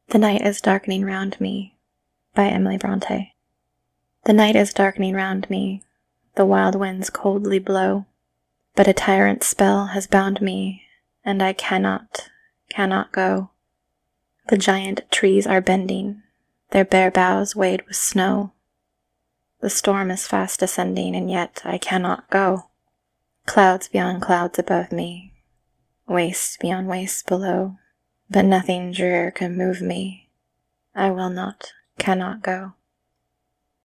The night is darkening round me, by Emily Bronte. The night is darkening round me, the wild winds coldly blow, but a tyrant's spell has bound me, and I cannot go. The giant trees are bending, their bare boughs weighed with snow. The storm is fast ascending, and yet I cannot go. Clouds beyond clouds above me, wastes beyond wastes below, but nothing drear can move me. I will not, cannot go.